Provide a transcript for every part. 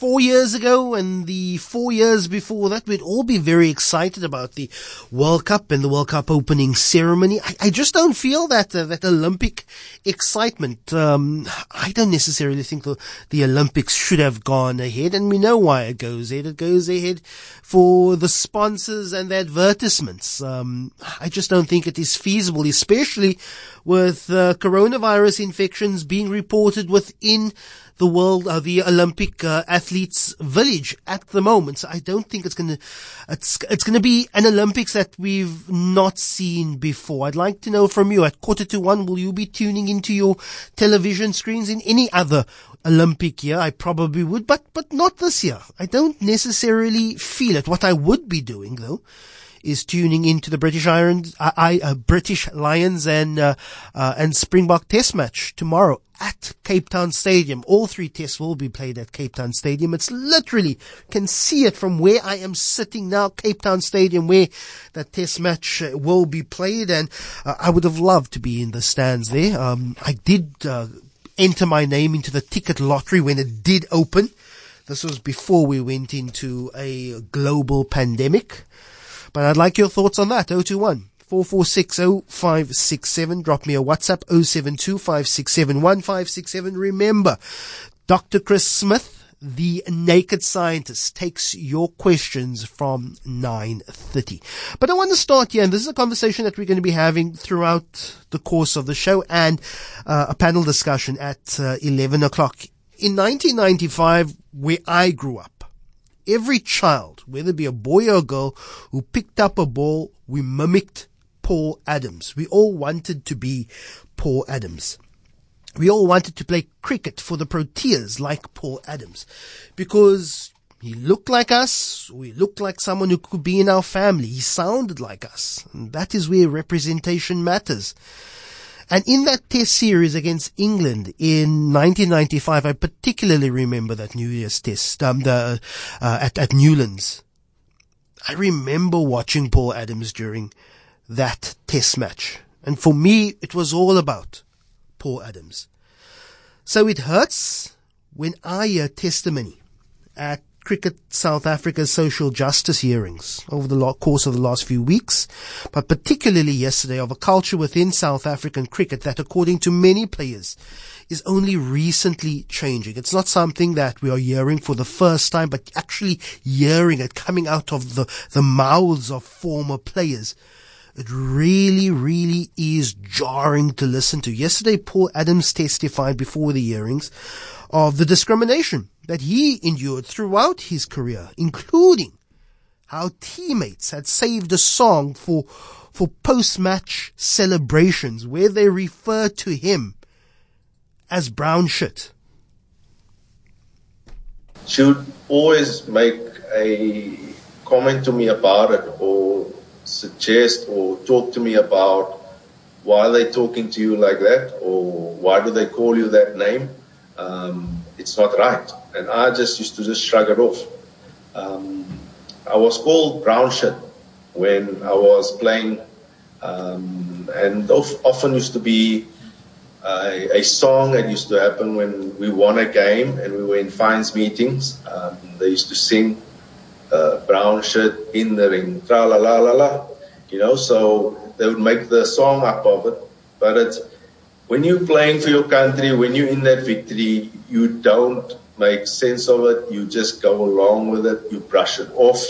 4 years ago and the 4 years before that, we'd all be very excited about the World Cup and the World Cup opening ceremony. I just don't feel that Olympic excitement. I don't necessarily think the Olympics should have gone ahead, and we know why it goes ahead. It goes ahead for the sponsors and the advertisements. I just don't think it is feasible, especially with coronavirus infections being reported within the Olympic athletes village at the moment. So I don't think it's going to be an Olympics that we've not seen before. I'd like to know from you at 1:45, will you be tuning into your television screens in any other Olympic year? I probably would, but not this year. I don't necessarily feel it. What I would be doing though is tuning into the British Lions and Springbok Test match tomorrow at Cape Town Stadium. All three tests will be played at Cape Town Stadium. It's literally, can see it from where I am sitting now, Cape Town Stadium, where that test match will be played, and I would have loved to be in the stands there. I did enter my name into the ticket lottery when it did open. This was before we went into a global pandemic. But I'd like your thoughts on that. 021-446-0567. Drop me a WhatsApp, 072-567-1567. Remember, Dr. Chris Smith, the Naked Scientist, takes your questions from 9:30. But I want to start here, and this is a conversation that we're going to be having throughout the course of the show, and a panel discussion at 11 o'clock. In 1995, where I grew up, every child, whether it be a boy or a girl, who picked up a ball, we mimicked Paul Adams. We all wanted to be Paul Adams. We all wanted to play cricket for the Proteas like Paul Adams, because he looked like us. We looked like someone who could be in our family. He sounded like us. And that is where representation matters. And in that test series against England in 1995, I particularly remember that New Year's test, at Newlands. I remember watching Paul Adams during that test match. And for me, it was all about Paul Adams. So it hurts when I hear testimony at Cricket South Africa's social justice hearings over the course of the last few weeks, but particularly yesterday, of a culture within South African cricket that, according to many players, is only recently changing. It's not something that we are hearing for the first time, but actually hearing it coming out of the mouths of former players. It really, really is jarring to listen to. Yesterday, Paul Adams testified before the hearings of the discrimination that he endured throughout his career, including how teammates had saved a song for post-match celebrations where they referred to him as brown shit. She would always make a comment to me about it, or suggest or talk to me about why are they talking to you like that, or why do they call you that name. It's not right. And I just used to shrug it off. I was called brown shit when I was playing, and often used to be a song that used to happen when we won a game and we were in fines meetings. They used to sing brown shit in the ring, tra la la la la, so they would make the song up of it. But it's, when you're playing for your country, when you're in that victory, you don't make sense of it. You just go along with it. You brush it off.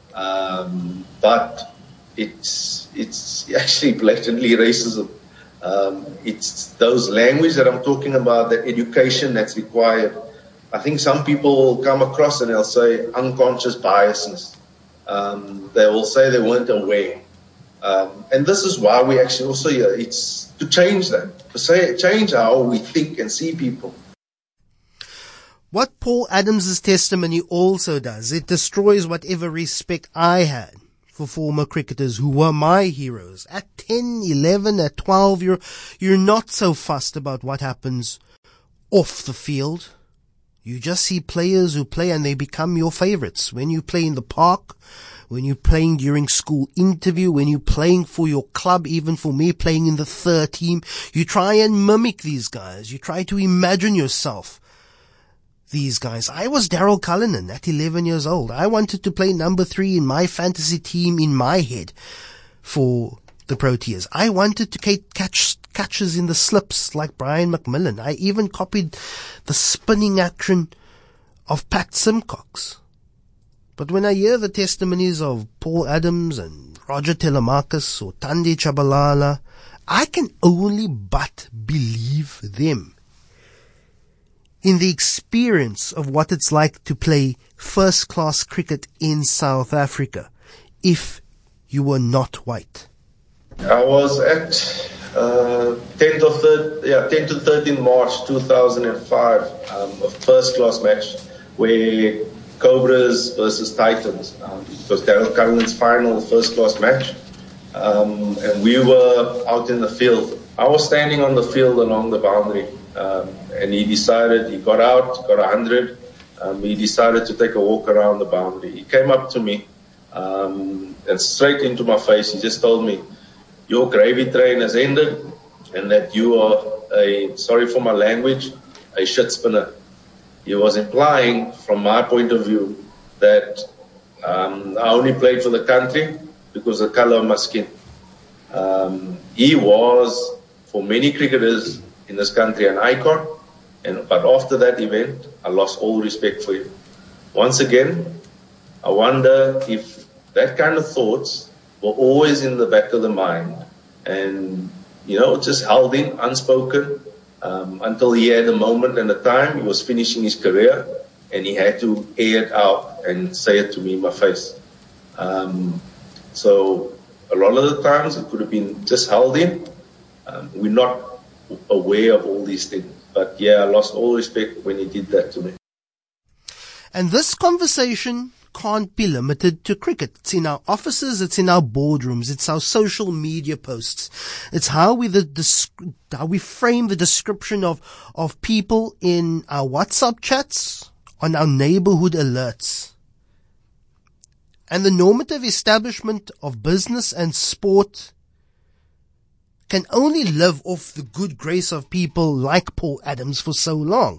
But it's actually blatantly racism. It's those language that I'm talking about, that education that's required. I think some people will come across and they'll say unconscious biasness. They will say they weren't aware. And this is why we actually also, it's to change that, to change how we think and see people. What Paul Adams' testimony also does, it destroys whatever respect I had for former cricketers who were my heroes. At 10, 11, at 12, you're not so fussed about what happens off the field. You just see players who play and they become your favorites. When you play in the park, when you're playing during school interview, when you're playing for your club, even for me playing in the third team, you try and mimic these guys. You try to imagine yourself these guys. I was Daryl Cullinan at 11 years old. I wanted to play number 3 in my fantasy team in my head for the Proteas. I wanted to catch catches in the slips like Brian McMillan. I even copied the spinning action of Pat Simcox. But when I hear the testimonies of Paul Adams and Roger Telemarcus or Thandi Chabalala, I can only but believe them in the experience of what it's like to play first-class cricket in South Africa if you were not white. I was at 10 to 13 March 2005, a first-class match where Cobras versus Titans. It was Daryl Cullinan's final first-class match. And we were out in the field. I was standing on the field along the boundary. And he got out, got 100. He decided to take a walk around the boundary. He came up to me and straight into my face, he just told me, "Your gravy train has ended and that you are sorry for my language, a shit spinner." He was implying, from my point of view, that I only played for the country because of the color of my skin. He was, for many cricketers in this country, an icon. But after that event, I lost all respect for him. Once again, I wonder if that kind of thoughts were always in the back of the mind and, just held in, unspoken, until he had a moment and a time. He was finishing his career and he had to air it out and say it to me in my face. So a lot of the times it could have been just held in. We're not aware of all these things. But yeah, I lost all respect when he did that to me. And this conversation can't be limited to cricket. It's in our offices, it's in our boardrooms, it's our social media posts. It's how we frame the description of people in our WhatsApp chats, on our neighborhood alerts. And the normative establishment of business and sport can only live off the good grace of people like Paul Adams for so long.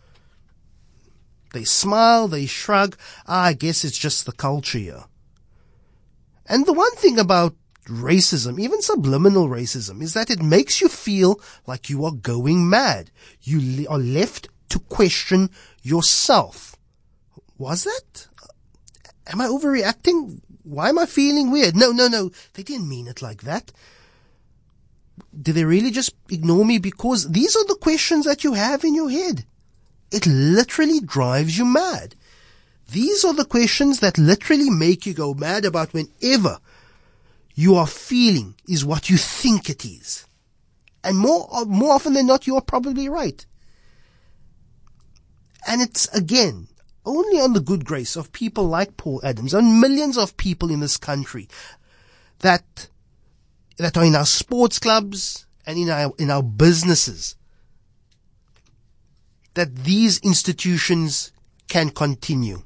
They smile, they shrug, I guess it's just the culture here. And the one thing about racism, even subliminal racism, is that it makes you feel like you are going mad. You are left to question yourself. Was that? Am I overreacting? Why am I feeling weird? No, they didn't mean it like that. Did they really just ignore me? Because these are the questions that you have in your head. It literally drives you mad. These are the questions that literally make you go mad about whenever you are feeling is what you think it is. And more often than not, you are probably right. And it's, again, only on the good grace of people like Paul Adams and millions of people in this country that are in our sports clubs and in our businesses, that these institutions can continue.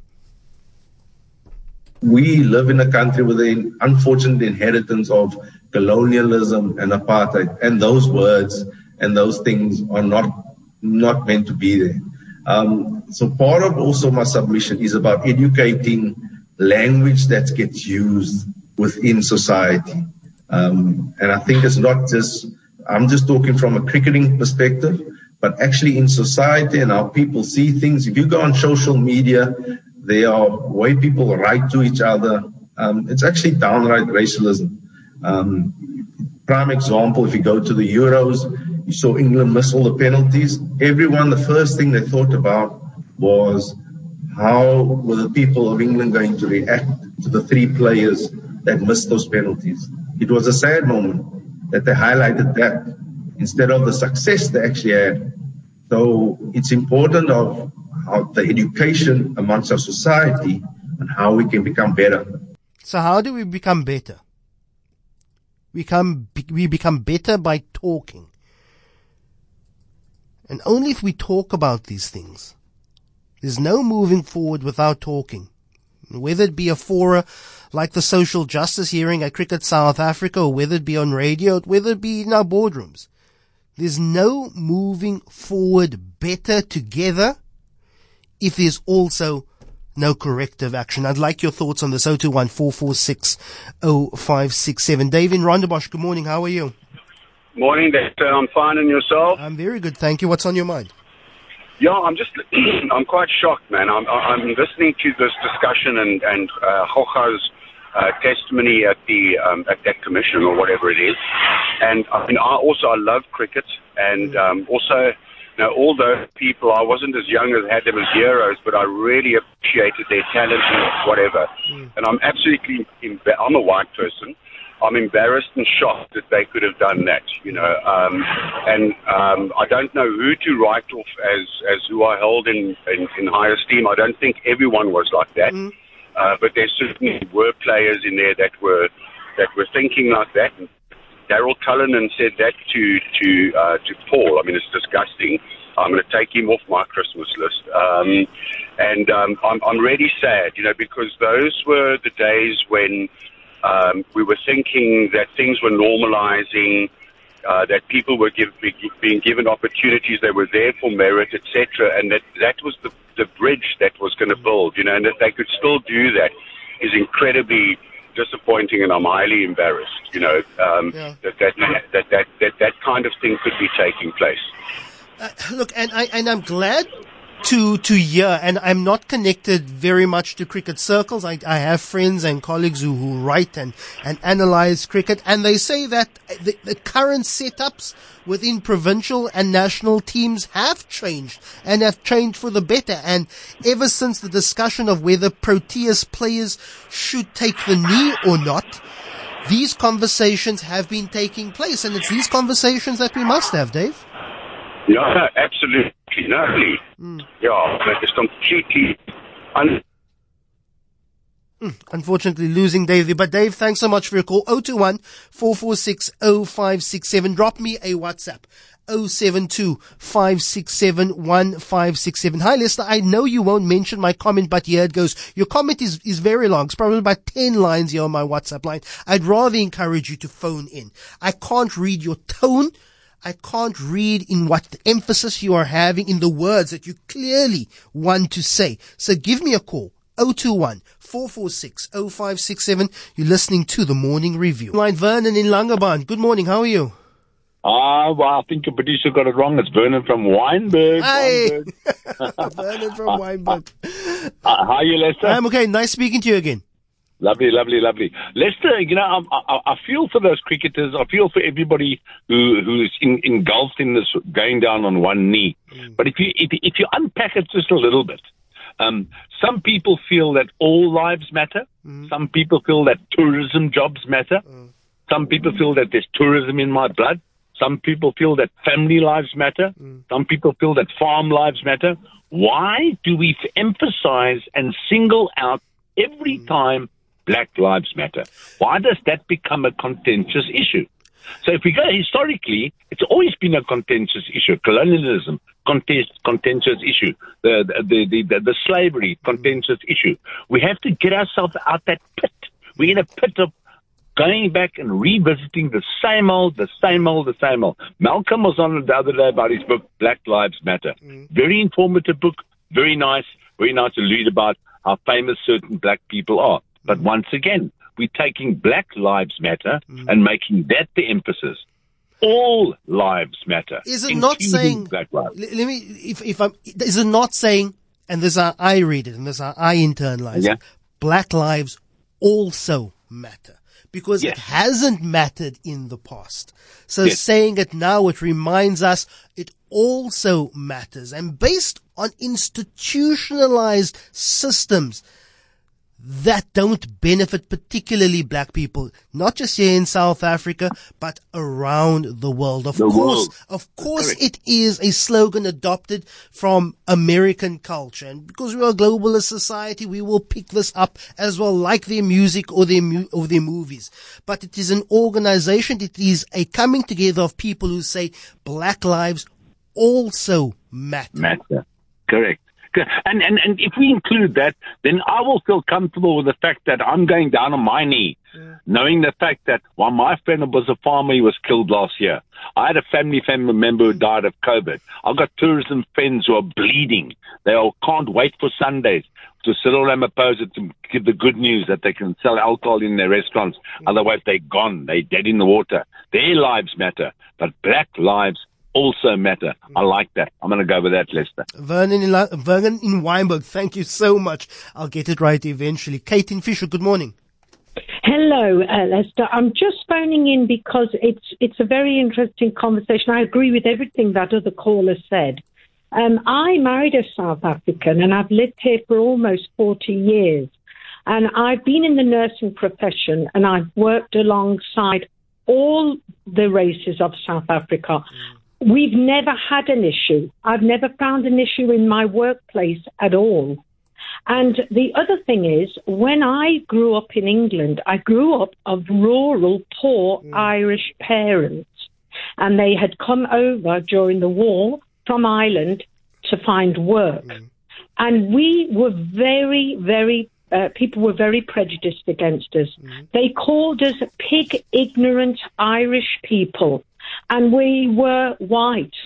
We live in a country with an unfortunate inheritance of colonialism and apartheid, and those words and those things are not meant to be there. So part of also my submission is about educating language that gets used within society. And I think it's not just, I'm just talking from a cricketing perspective, but actually in society and how people see things. If you go on social media, there are way people write to each other. It's actually downright racialism. Prime example, if you go to the Euros, you saw England miss all the penalties. Everyone, the first thing they thought about was how were the people of England going to react to the 3 players that missed those penalties. It was a sad moment that they highlighted that instead of the success they actually had. So it's important of how the education amongst our society and how we can become better. So how do we become better? We become better by talking. And only if we talk about these things. There's no moving forward without talking. Whether it be a fora like the social justice hearing at Cricket South Africa, or whether it be on radio, whether it be in our boardrooms. There's no moving forward better together if there's also no corrective action? I'd like your thoughts on this. 021-446-0567. Dave in Rondebosch, good morning. How are you? Morning, Dexter. I'm fine, and yourself? I'm very good, thank you. What's on your mind? Yeah, I'm quite shocked, man. I'm listening to this discussion and Jorge's testimony at that commission or whatever it is, and I love cricket, and also, all those people, I wasn't as young as had them as heroes, but I really appreciated their talent and whatever. And I'm absolutely, I'm a white person. I'm embarrassed and shocked that they could have done that, I don't know who to write off as who I hold in high esteem. I don't think everyone was like that, but there certainly were players in there that were thinking like that. And Daryl Cullinan said that to Paul. I mean, it's disgusting. I'm going to take him off my Christmas list. I'm really sad, because those were the days when we were thinking that things were normalizing, that people were being given opportunities, they were there for merit, etc., and that was the bridge that was going to build, and that they could still do that is incredibly disappointing, and I'm highly embarrassed, that kind of thing could be taking place. Look, and I'm glad to hear, and I'm not connected very much to cricket circles. I have friends and colleagues who write and analyze cricket, and they say that the current setups within provincial and national teams have changed, and have changed for the better. And ever since the discussion of whether Proteas players should take the knee or not, these conversations have been taking place, and it's these conversations that we must have, Dave. Yeah, absolutely. Yeah, it's completely unfortunately losing Dave. But Dave, thanks so much for your call. 021-446-0567. Drop me a WhatsApp. 072-567-1567. Hi, Lester. I know you won't mention my comment, but here it goes. Your comment is very long. It's probably about 10 lines here on my WhatsApp line. I'd rather encourage you to phone in. I can't read your tone. I can't read in what the emphasis you are having in the words that you clearly want to say. So give me a call. 021-446-0567. You're listening to The Morning Review. Line Vernon in Langebaan. Good morning. How are you? Well, I think your producer got it wrong. It's Vernon from Wynberg. Hi. Vernon from Wynberg. How are you, Lester? I'm okay. Nice speaking to you again. Lovely. Lester, I feel for those cricketers. I feel for everybody who's engulfed in this going down on one knee. But if you unpack it just a little bit, some people feel that all lives matter. Some people feel that tourism jobs matter. Some people feel that there's tourism in my blood. Some people feel that family lives matter. Some people feel that farm lives matter. Why do we emphasize and single out every time Black Lives Matter? Why does that become a contentious issue? So if we go historically, it's always been a contentious issue. Colonialism, contentious issue. The slavery, contentious issue. We have to get ourselves out that pit. We're in a pit of going back and revisiting the same old. Malcolm was on the other day about his book, Black Lives Matter. Very informative book, very nice to read about how famous certain black people are. But once again, we're taking Black Lives Matter and making that the emphasis. All lives matter. Is it not saying, Black lives. Is it not saying, and this is how I read it, and this is how I internalize it, Black lives also matter? Because it hasn't mattered in the past. So saying it now, it reminds us it also matters. And based on institutionalized systems that don't benefit particularly black people, not just here in South Africa, but around the world. Of course, it is a slogan adopted from American culture. And because we're a globalist society, we will pick this up as well, like their music or their movies. But it is an organization. It is a coming together of people who say black lives also matter. Correct. And if we include that, then I will feel comfortable with the fact that I'm going down on my knee, knowing the fact that while my friend was a farmer, he was killed last year. I had a family member who died of COVID. I've got tourism friends who are bleeding. They all can't wait for Sundays to Cyril Ramaphosa to give the good news that they can sell alcohol in their restaurants. Otherwise, they're gone. They're dead in the water. Their lives matter, but black lives also matter. I like that. I'm going to go with that, Lester. Vernon in Weinberg, thank you so much. I'll get it right eventually. Kate in Fisher, good morning. Hello, Lester. I'm just phoning in because it's a very interesting conversation. I agree with everything that other caller said. I married a South African and I've lived here for almost 40 years. And I've been in the nursing profession and I've worked alongside all the races of South Africa. We've never had an issue. I've never found an issue in my workplace at all. And the other thing is, when I grew up in England, I grew up of rural, poor Irish parents. And they had come over during the war from Ireland to find work. And we were people were very prejudiced against us. They called us pig ignorant Irish people, and we were white.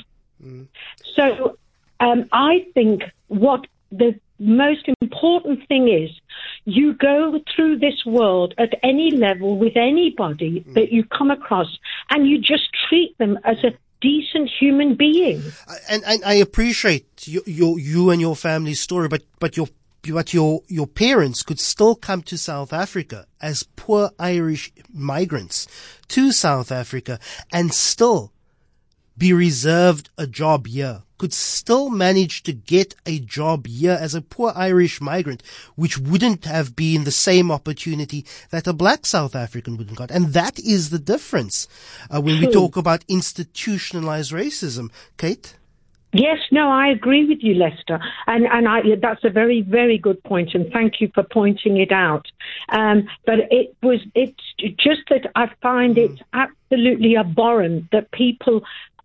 So I think what the most important thing is, you go through this world at any level with anybody that you come across, and you just treat them as a decent human being. And I appreciate you and your family's story, but your parents could still come to South Africa as poor Irish migrants to South Africa and still be reserved a job here, could still manage to get a job here as a poor Irish migrant, which wouldn't have been the same opportunity that a black South African would have got. And that is the difference when we talk about institutionalized racism. Kate? Yes, no, I agree with you, Lester. And that's a very, very good point, and thank you for pointing it out. But it's just that I find it absolutely abhorrent that people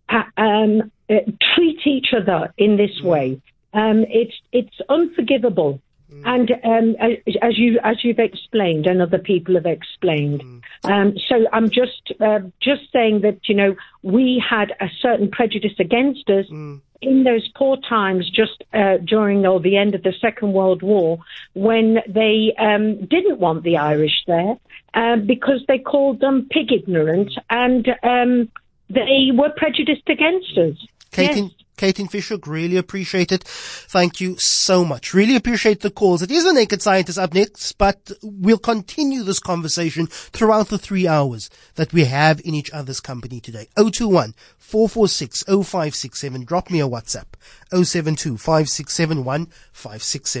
treat each other in this way. It's unforgivable. And as you've explained, and other people have explained, so I'm just saying that we had a certain prejudice against us in those poor times, just during or the end of the Second World War, when they didn't want the Irish there because they called them pig ignorant, and they were prejudiced against us. Kate in Fisher, really appreciate it. Thank you so much. Really appreciate the calls. It is the Naked Scientist up next, but we'll continue this conversation throughout the 3 hours that we have in each other's company today. 021-446-0567. Drop me a WhatsApp. 072-567-1567.